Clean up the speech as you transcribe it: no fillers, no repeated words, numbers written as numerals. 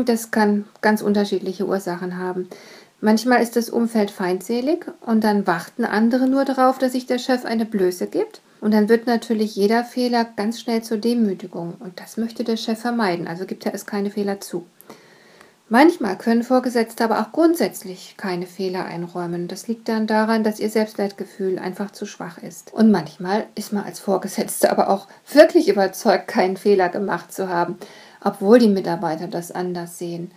Das kann ganz unterschiedliche Ursachen haben. Manchmal ist das Umfeld feindselig und dann warten andere nur darauf, dass sich der Chef eine Blöße gibt. Und dann wird natürlich jeder Fehler ganz schnell zur Demütigung. Und das möchte der Chef vermeiden, also gibt er erst keine Fehler zu. Manchmal können Vorgesetzte aber auch grundsätzlich keine Fehler einräumen. Das liegt dann daran, dass ihr Selbstwertgefühl einfach zu schwach ist. Und manchmal ist man als Vorgesetzte aber auch wirklich überzeugt, keinen Fehler gemacht zu haben, obwohl die Mitarbeiter das anders sehen.